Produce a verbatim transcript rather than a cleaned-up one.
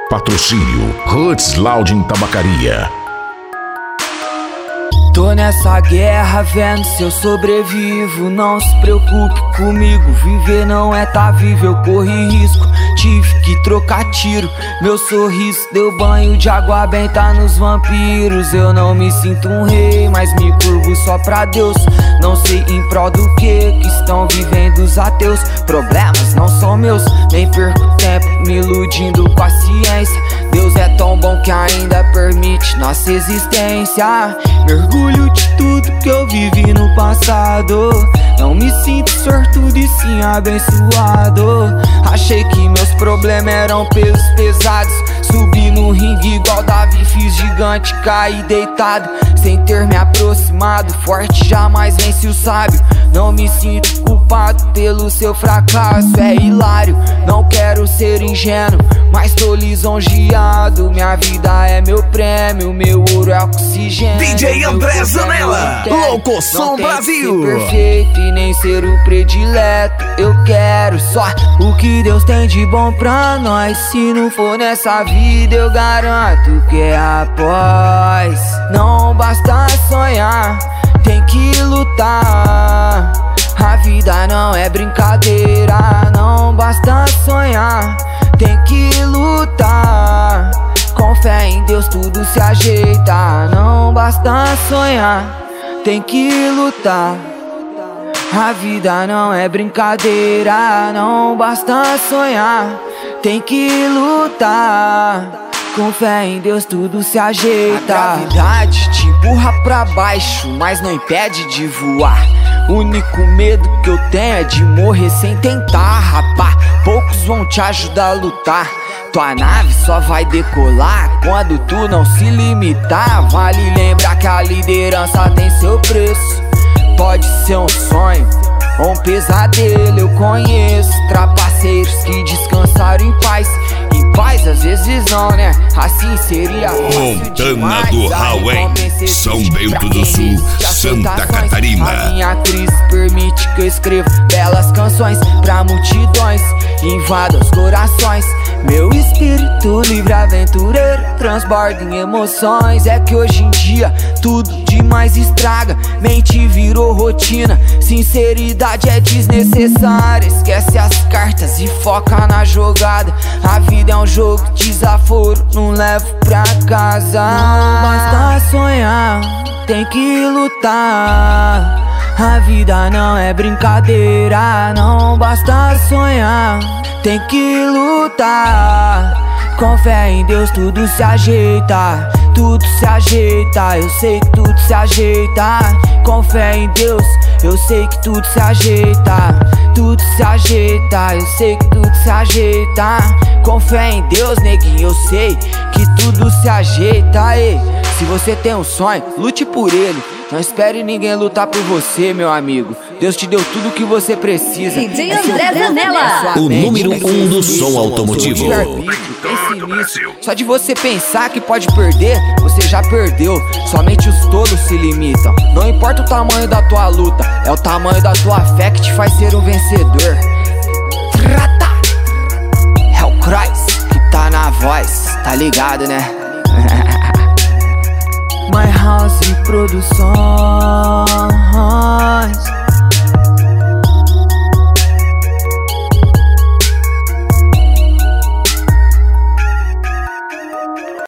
Patrocínio Roots Lounge Tabacaria. Tô nessa guerra vendo se eu sobrevivo. Não se preocupe comigo, viver não é tá vivo. Eu corri risco, tive que trocar tiro. Meu sorriso deu banho de água benta nos vampiros. Eu não me sinto um rei, mas me curvo só pra Deus. Não sei em prol do que que estão vivendo os ateus. Problemas não são meus, nem perco tempo me iludindo com a ciência. Deus é tão bom que ainda permite nossa existência. Mergulho de tudo que eu vivi no passado. Não me sinto sortudo e sim abençoado. Achei que meus problemas eram pesos pesados. Subi no ringue igual Davi, fiz gigante, caí deitado. Sem ter me aproximado, forte jamais vence o sábio. Não me sinto culpado pelo seu fracasso, é hilário. Não quero ser ingênuo, mas tô lisonjeado. Minha vida é meu prêmio, meu ouro é oxigênio. D J André Zanella, Louco Som Brasil. Não tem que ser perfeito e nem ser o predileto. Eu quero só o que Deus tem de bom pra nós. Se não for nessa vida, eu garanto que é após. Não basta sonhar, tem que lutar. A vida não é brincadeira. Não basta sonhar, tem que lutar. Com fé em Deus tudo se ajeita. Não basta sonhar, tem que lutar. A vida não é brincadeira. Não basta sonhar, tem que lutar. Com fé em Deus tudo se ajeita. A gravidade te empurra pra baixo, mas não impede de voar. O único medo que eu tenho é de morrer sem tentar, rapá. Poucos vão te ajudar a lutar. Tua nave só vai decolar quando tu não se limitar. Vale lembrar que a liderança tem seu preço. Pode ser um sonho ou um pesadelo. Eu conheço trapaceiros que descansaram em paz. Em paz às vezes não, né? Assim seria Montana do Rauém, São Bento do Sul, Santa Catarina. A minha crise permite que eu escreva belas canções pra multidões, invada os corações. Meu espírito livre aventureiro transborda em emoções. É que hoje em dia tudo demais estraga, mente virou rotina, sinceridade é desnecessária. Esquece as cartas e foca na jogada. A vida é um jogo de desaforo, não levo pra casa. Não basta sonhar, tem que lutar. A vida não é brincadeira. Não basta sonhar, tem que lutar. Com fé em Deus tudo se ajeita. Tudo se ajeita, eu sei que tudo se ajeita. Com fé em Deus, eu sei que tudo se ajeita. Tudo se ajeita, eu sei que tudo se ajeita. Com fé em Deus, neguinho, eu sei que tudo se ajeita. Ei, se você tem um sonho, lute por ele. Não espere ninguém lutar por você, meu amigo. Deus te deu tudo o que você precisa. D J André Zanella, o número um do som automotivo. Pense nisso. Só de você pensar que pode perder, você já perdeu. Somente os tolos se limitam. Não importa o tamanho da tua luta, é o tamanho da tua fé que te faz ser um vencedor. Trata! É o Christ que tá na voz, tá ligado, né? My House Produções.